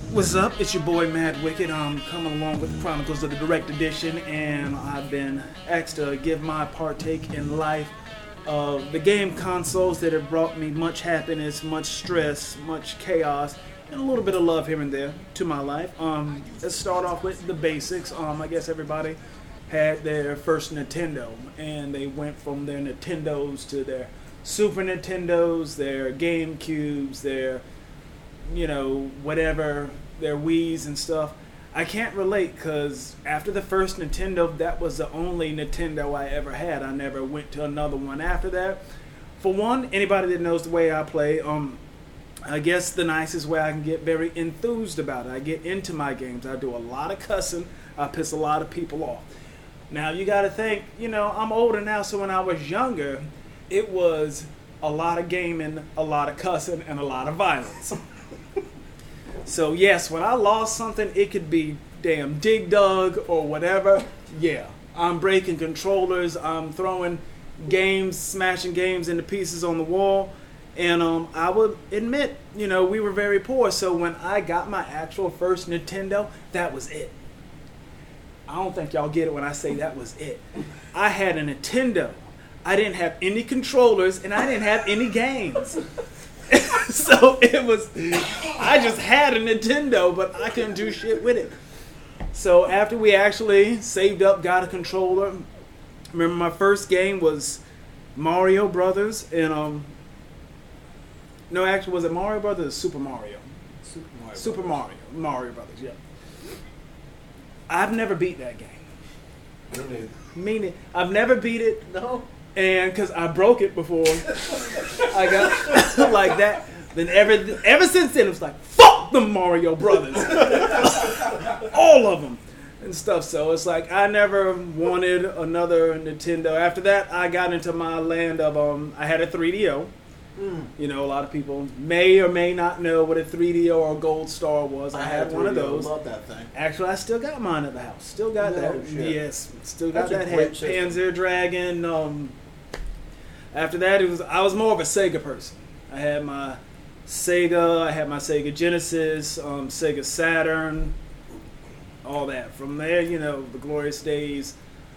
What's up? It's your boy Mad Wicked. I'm coming along with the Chronicles of the Direct Edition, and I've been asked to give my partake in life of the game consoles that have brought me much happiness, much stress, much chaos, and a little bit of love here and there to my life. Let's start off with the basics. I guess everybody had their first Nintendo, and they went from their Nintendos to their Super Nintendos, their GameCubes, their whatever, their Wii's and stuff. I can't relate because after the first Nintendo, that was the only Nintendo I ever had. I never went to another one after that. For one, anybody that knows the way I play, I guess the nicest way I can get very enthused about it. I get into my games. I do a lot of cussing. I piss a lot of people off. Now, you got to think, I'm older now, so when I was younger, it was a lot of gaming, a lot of cussing, and a lot of violence. So yes, when I lost something, it could be damn Dig Dug or whatever. Yeah, I'm breaking controllers, I'm throwing games, smashing games into pieces on the wall. And I would admit, we were very poor. So when I got my actual first Nintendo, that was it. I don't think y'all get it when I say that was it. I had a Nintendo. I didn't have any controllers, and I didn't have any games. So it was, I just had a Nintendo, but I couldn't do shit with it. So after we actually saved up, got a controller, remember my first game was Mario Brothers, and no, actually, was it Mario Brothers or Super Mario? Super Mario Brothers, yeah. I've never beat that game. Meaning, I've never beat it. No. And because I broke it before I got like that, then ever since then it was like, fuck the Mario Brothers, all of them and stuff. So it's like I never wanted another Nintendo. After that, I got into my land of I had a 3DO. A lot of people may or may not know what a 3DO or a Gold Star was. I had one of those. Love that thing. Actually, I still got mine at the house. Still got that. Shit. Yes, still got That's that a great head. system. Panzer Dragon. After that, I was more of a Sega person. I had my Sega. I had my Sega Genesis, Sega Saturn, all that. From there, the glorious days.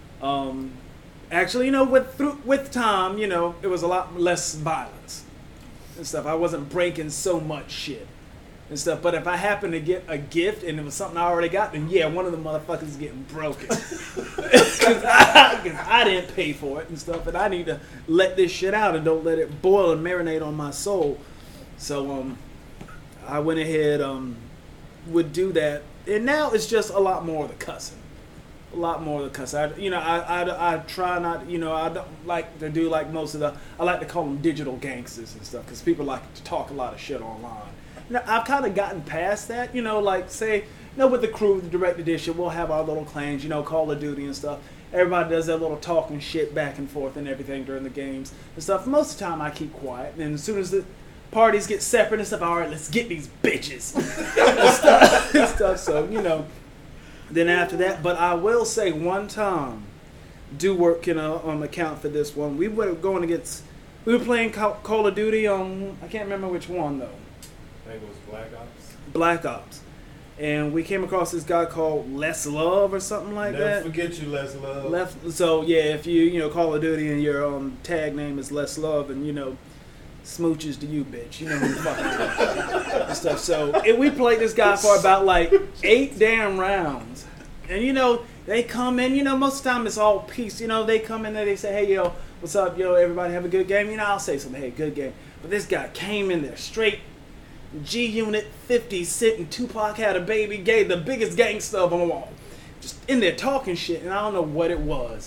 Actually, with time, it was a lot less violence and stuff. I wasn't breaking so much shit and stuff. But if I happened to get a gift and it was something I already got, then yeah, one of the motherfuckers is getting broken. Because I didn't pay for it and stuff. And I need to let this shit out and don't let it boil and marinate on my soul. So I went ahead, would do that. And now it's just a lot more of the cussing. A lot more of the cuss. I try not. I don't like to do like most of the. I like to call them digital gangsters and stuff because people like to talk a lot of shit online. I've kind of gotten past that. Like say, with the crew, the Direct Edition, we'll have our little clans. Call of Duty and stuff. Everybody does their little talking shit back and forth and everything during the games and stuff. Most of the time, I keep quiet. And as soon as the parties get separate and stuff, all right, let's get these bitches and stuff. So Then after that, but I will say one time, do work can account for this one. We were playing Call of Duty on, I can't remember which one though. I think it was Black Ops. Black Ops. And we came across this guy called Les Love or something like Never that. forget you, Les Love. So yeah, if you Call of Duty and your tag name is Les Love and smooches to you, bitch. You know who the fuck and stuff. So we played this guy for about like 8 damn rounds. And they come in, most of the time it's all peace. They come in there, they say, hey, yo, what's up, yo, everybody have a good game? I'll say something, hey, good game. But this guy came in there straight G-Unit 50 Cent and Tupac had a baby, gave the biggest gangster of them all. Just in there talking shit, and I don't know what it was.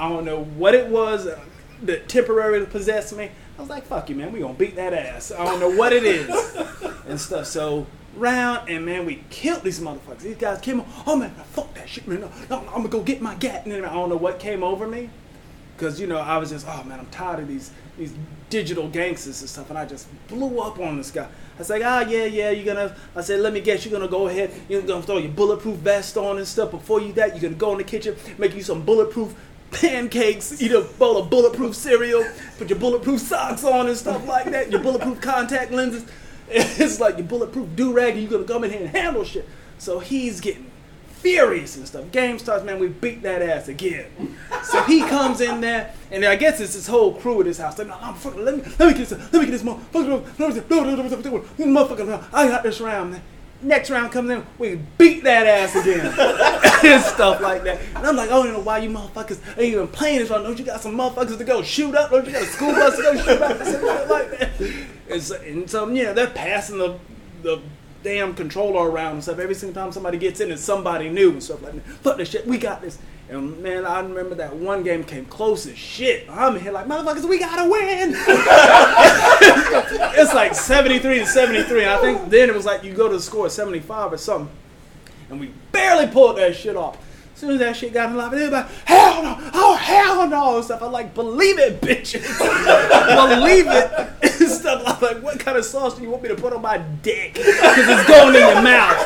That temporarily possessed me. I was like, fuck you, man, we gonna beat that ass. I don't know what it is and stuff. So round, and man, we killed these motherfuckers. These guys came on, oh man, fuck that shit, man. No, I'm gonna go get my gat. And then I don't know what came over me. Because, I was just, oh man, I'm tired of these digital gangsters and stuff. And I just blew up on this guy. I was like, I said, let me guess, you're gonna go ahead, you're gonna throw your bulletproof vest on and stuff. Before you that, you're gonna go in the kitchen, make you some bulletproof pancakes, eat a bowl of bulletproof cereal, put your bulletproof socks on and stuff like that, your bulletproof contact lenses. It's like your bulletproof do-rag and you're going to come in here and handle shit. So he's getting furious and stuff. Game starts, man, we beat that ass again. So he comes in there, and I guess it's his whole crew at his house. They're like, let me get this motherfucker. I got this round, man. Next round comes in, we beat that ass again. And stuff like that. And I'm like, I don't know why you motherfuckers ain't even playing this round. Don't you got some motherfuckers to go shoot up? Don't you got a school bus to go shoot up? And stuff like that. And so, yeah, they're passing the damn controller around and stuff. Every single time somebody gets in, it's somebody new and stuff like that. Fuck this shit, we got this. And man, I remember that one game came close as shit. I'm here like, motherfuckers, we gotta win. It's like 73-73. And I think then it was like you go to the score 75 or something. And we barely pulled that shit off. As soon as that shit got in line, everybody, hell no, oh hell no, and stuff. I'm like, believe it, bitches. Believe it. And stuff. I'm like, what kind of sauce do you want me to put on my dick? Because it's going in your mouth.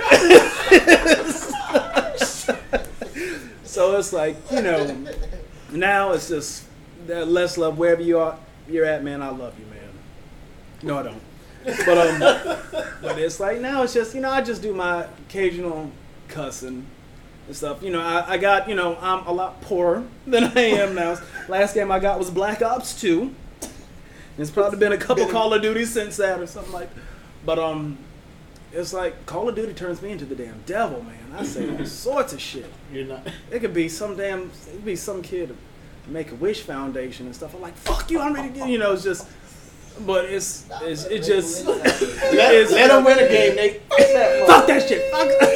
So it's like, now it's just that less love wherever you're at, man. I love you, man. No, I don't. But it's like now it's just I just do my occasional cussing and stuff. I got I'm a lot poorer than I am now. Last game I got was Black Ops 2. There's probably been a couple Call of Duty since that or something like that. But it's like Call of Duty turns me into the damn devil, man. I say all sorts of shit. You're not. It could be some kid Make-A-Wish Foundation and stuff. I'm like, fuck you, I'm ready to get it's just. But it just let them win a game, Nate. Fuck that shit.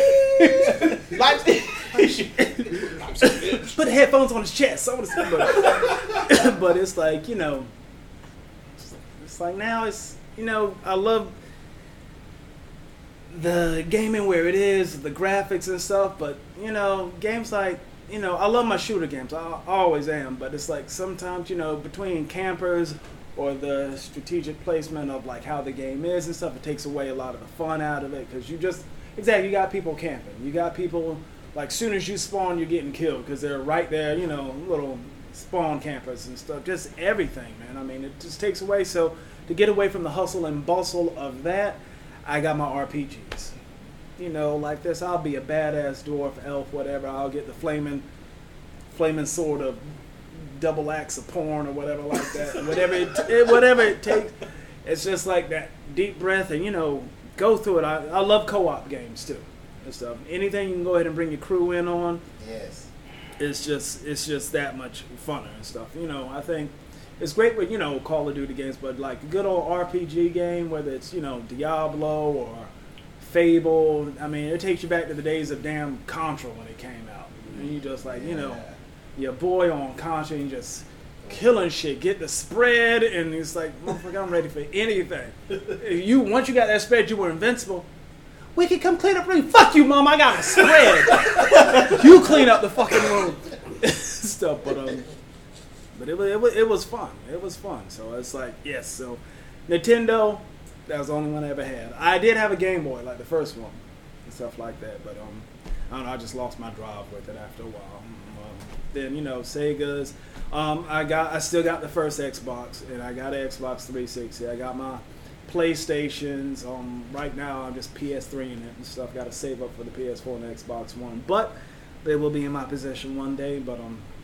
Put the headphones on his chest. But it's like it's like now it's I love the gaming where it is, the graphics and stuff. But games like I love my shooter games. I always am. But it's like sometimes between campers or the strategic placement of like how the game is and stuff, it takes away a lot of the fun out of it because you got people camping. You got people like soon as you spawn, you're getting killed because they're right there, little spawn campers and stuff. Just everything, man. I mean, it just takes away. So to get away from the hustle and bustle of that, I got my RPGs. Like this, I'll be a badass dwarf, elf, whatever. I'll get the flaming sword of double axe of porn or whatever like that. whatever it takes. It's just like that deep breath and go through it. I love co-op games too and stuff. Anything you can go ahead and bring your crew in on. Yes. It's just that much funner and stuff. I think it's great with Call of Duty games, but like a good old RPG game, whether it's Diablo or Fable. I mean, it takes you back to the days of damn Contra when it came out. And you just like your boy on Contra and just killing shit, get the spread, and it's like, motherfucker, I'm ready for anything. Once you got that spread, you were invincible. We can come clean up the room. Fuck you, mom, I got a spread. You clean up the fucking room. Stuff, but it was fun. It was fun. So it's like, yes. So Nintendo, that was the only one I ever had. I did have a Game Boy, like the first one, and stuff like that. But I don't know. I just lost my drive with it after a while. Then Sega's. I still got the first Xbox, and I got an Xbox 360. I got my PlayStations. Right now I'm just PS3 in it and stuff. Got to save up for the PS4 and the Xbox One, but they will be in my possession one day. But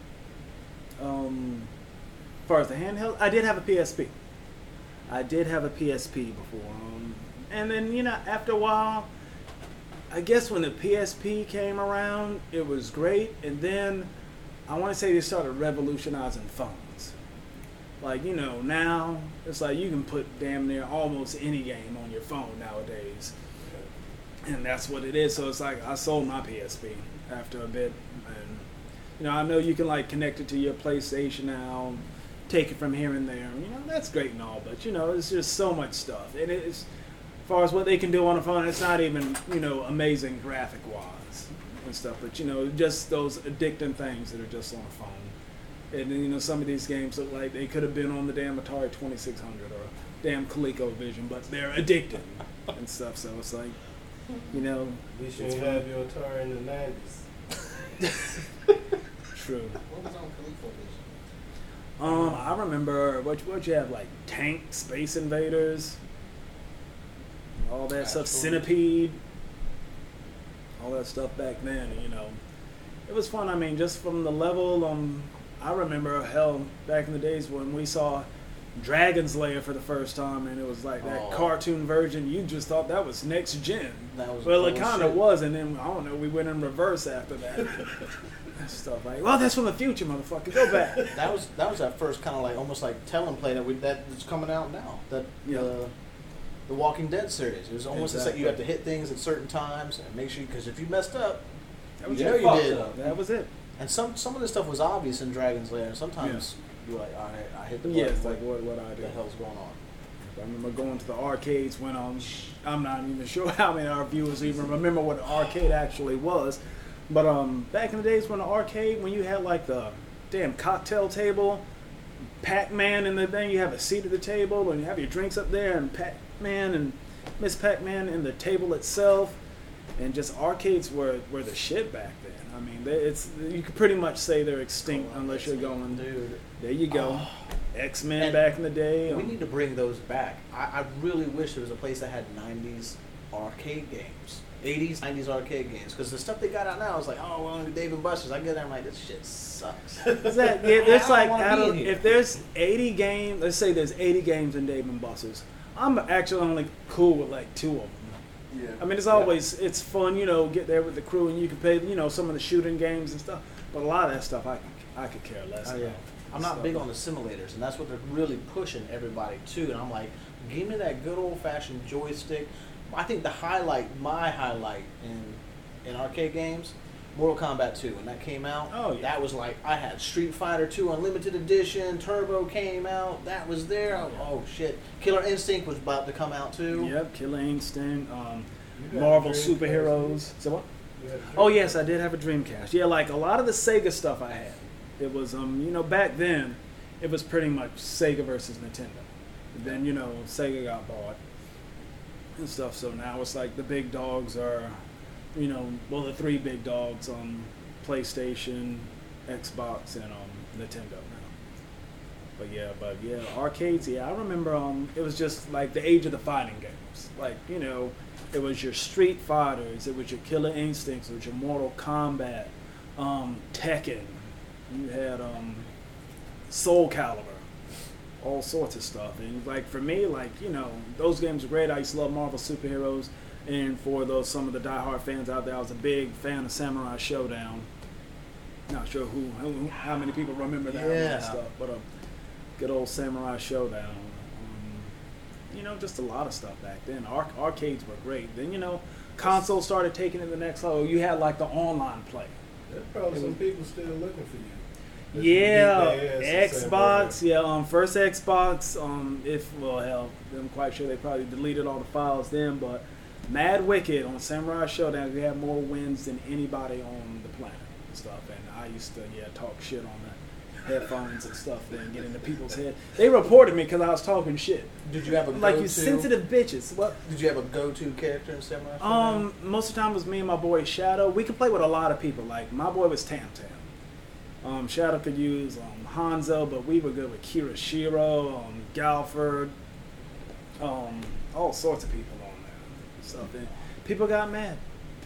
as far as the handheld, I did have a PSP. I did have a PSP before, and then after a while, I guess when the PSP came around, it was great, and then I want to say they started revolutionizing phones. Like, now it's like you can put damn near almost any game on your phone nowadays. And that's what it is. So it's like I sold my PSP after a bit. And, I know you can like connect it to your PlayStation now, take it from here and there. That's great and all, but, it's just so much stuff. And it's, as far as what they can do on a phone, it's not even, amazing graphic-wise. And stuff, but just those addicting things that are just on a phone. And then some of these games look like they could have been on the damn Atari 2600 or damn ColecoVision, but they're addicting and stuff. So it's like, At least you didn't have your Atari in the 90s. True. What was on ColecoVision? I remember what you have, like Tank, Space Invaders. all that stuff, Absolutely. Centipede, all that stuff back then. It was fun. I mean, just from the level. I remember back in the days when we saw Dragon's Lair for the first time, and it was like that cartoon version. You just thought that was next gen. That was Well, it kind of bullshit. was, and then I don't know. We went in reverse after that. Stuff like, well, that's from the future, motherfucker. Go back. That was that first kind of like almost like tell and play that's coming out now. The Walking Dead series. It was almost like you have to hit things at certain times and make sure, because if you messed up, you know you did. That was it. And some of the stuff was obvious in Dragon's Lair, and sometimes you were like, all right, I hit the button. Yeah, it's like what I What do. the hell's going on? I remember going to the arcades when I'm not even sure how many of our viewers even remember what an arcade actually was. But back in the days when when you had like the damn cocktail table, Pac-Man and the thing, you have a seat at the table and you have your drinks up there, and Pac-Man and Miss Pac-Man and the table itself, and just arcades were the shit back then. I mean, you could pretty much say they're extinct unless you're going. Dude, There you go. X-Men And back in the day. we need to bring those back. I really wish there was a place that had 90s arcade games. 80s, 90s arcade games. Because the stuff they got out now is like, oh, well, Dave and Buster's. I get there, I'm like, this shit sucks. There's like, I don't wanna be in here. if there's 80 games, let's say there's 80 games in Dave and Buster's, I'm actually only cool with like 2 of them. Yeah. I mean, it's fun, get there with the crew and you can play, some of the shooting games and stuff. But a lot of that stuff I could care less Oh, about. yeah. I'm not big on the simulators, and that's what they're really pushing everybody to. And I'm like, give me that good old-fashioned joystick. I think my highlight in arcade games, Mortal Kombat 2, when that came out. Oh, yeah. That was like, I had Street Fighter 2 Unlimited Edition, Turbo came out, that was there. Oh shit. Killer Instinct was about to come out too. Yep, Killer Instinct, You got Marvel a Dreamcast, Superheroes. So what? You had a Oh Dreamcast. yes, I did have a Dreamcast. Yeah, like a lot of the Sega stuff I had. It was back then, it was pretty much Sega versus Nintendo. Then Sega got bought and stuff. So now it's like the big dogs are, the 3 big dogs on PlayStation, Xbox, and Nintendo now. But yeah, arcades. Yeah, I remember. It was just like the age of the fighting games. Like it was your Street Fighters, it was your Killer Instincts, it was your Mortal Kombat, Tekken. You had Soul Calibur, all sorts of stuff. And like for me, those games were great. I used to love Marvel Superheroes, and for some of the diehard fans out there, I was a big fan of Samurai Showdown. Not sure how many people remember that Yeah. stuff, but good old Samurai Showdown. Just a lot of stuff back then. Arcades were great. Then consoles started taking it to the next level. You had like the online play. There's probably some people still looking for you. That Yeah, you beat their ass in Xbox. San Yeah, first Xbox. I'm quite sure they probably deleted all the files then. But Mad Wicked on Samurai Showdown, we had more wins than anybody on the planet and stuff. And I used to talk shit on the headphones and stuff, then get into people's head. They reported me because I was talking shit. Did you have a Like go-to? you sensitive bitches. What? Did you have a go-to character in Samurai Showdown? Most of the time it was me and my boy Shadow. We could play with a lot of people. Like my boy was Tam Tam. Shadow could use Hanzo, but we were good with Kirishiro, Galford, all sorts of people on there. Stuff. And people got mad.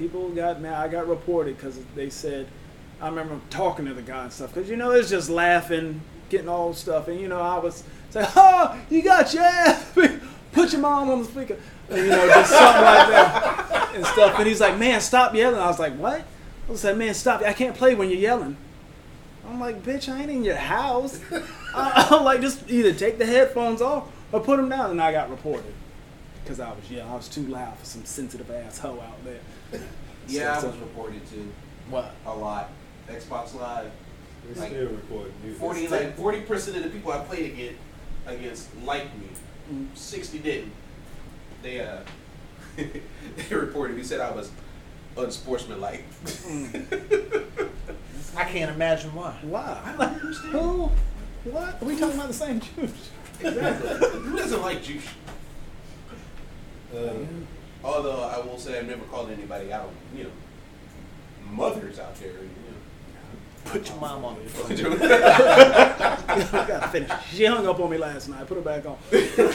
I got reported because they said. I remember talking to the guy and stuff because it's just laughing, getting all stuff, and I was saying, "Oh, you got your ass! Put your mom on the speaker," and, just something like that and stuff. And he's like, "Man, stop yelling." I was like, "What?" I was like, "Man, stop! I can't play when you're yelling." I'm like, "Bitch, I ain't in your house." I'm like, just either take the headphones off or put them down. And I got reported because I was too loud for some sensitive asshole out there. Yeah, I So- was reported to What? a lot. Xbox Live. They Like, still recording you. 40% of the people I played against liked me. 60 didn't. They they reported me, said I was unsportsmanlike. I can't imagine why. Why? I don't understand. Who? What? Are we talking about the same Jews? Exactly. Who doesn't like Jews? Uh, Although I will say I've never called anybody out. Mothers out there. Put your mom on the phone. I gotta finish. She hung up on me last night. Put her back on.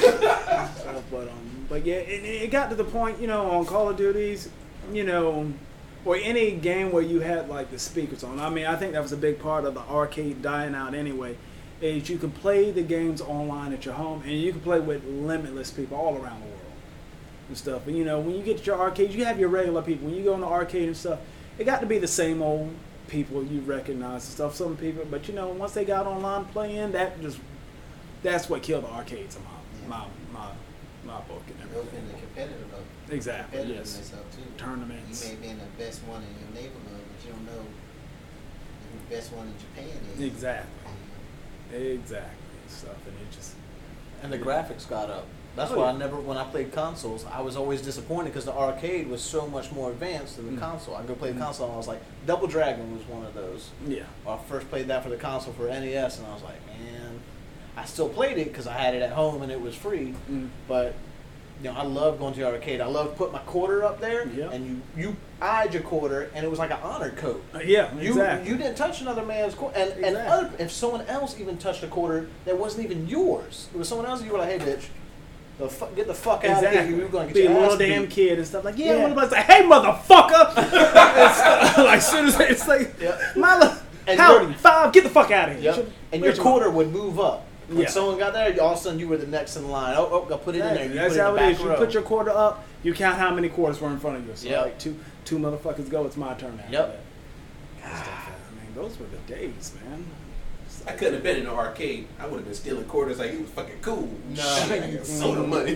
But yeah, it got to the point, you know, on Call of Duties, you know, or any game where you had like the speakers on. I mean, I think that was a big part of the arcade dying out anyway. Is you can play the games online at your home, and you can play with limitless people all around the world and stuff. And you know, when you get to your arcade, you have your regular people. When you go in the arcade and stuff, it got to be the same old people you recognize and stuff. Some people, but you know, once they got online playing, that's what killed the arcades in my book and It opened everything. the competitive up. Exactly. Yes. Competitiveness up too. Tournaments. You may be in the best one in your neighborhood, but you don't know who the best one in Japan is. Exactly. Exactly. Stuff, and it just. And the graphics got up. That's Oh, why yeah. when I played consoles, I was always disappointed because the arcade was so much more advanced than the console. I go play the console and I was like, Double Dragon was one of those. Yeah. I first played that for the console for NES, and I was like, man, I still played it because I had it at home and it was free. But you know, I love going to the arcade. I love putting my quarter up there, Yeah. and you eyed your quarter, and it was like an honor code. Yeah. You Exactly. you didn't touch another man's quarter, and Exactly. if someone else even touched a quarter that wasn't even yours, it was someone else. You were like, hey, bitch. Get the fuck out of here! You're gonna get Be a your little ass damn beat. kid and stuff like, yeah. Yeah. What about say, hey, motherfucker? It's, like soon as it's like, Yeah. And Howdy, your- 5, get the fuck out of here. Yep. And your Where's quarter would move up. When Yeah. someone got there, all of a sudden you were the next in line. Oh, I put it in there. You That's put it how in the it back is. You row. put your quarter up, you count how many quarters were in front of you. So Yep. like two motherfuckers go, it's my turn now. Yep. I mean, those were the days, man. It's I like- couldn't have been in the arcade. I would have been stealing quarters like he was fucking cool. No. I got soda money.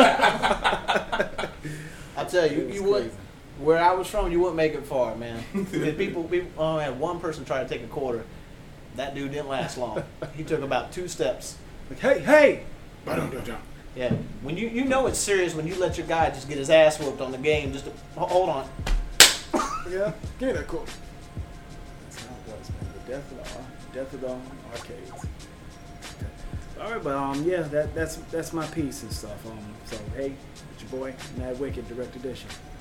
I tell you, It was you would. crazy. Where I was from, you wouldn't make it far, man. The people. Oh man, one person tried to take a quarter. That dude didn't last long. He took about 2 steps. Like, hey! Don't jump. Yeah, when you know it's serious when you let your guy just get his ass whooped on the game. Just to, hold on. Yeah, give me that quote. That's how it was, man. The death of the arcades. Okay. All right, but yeah, that's my piece and stuff. So hey, it's your boy Mad Wicked, Direct Edition.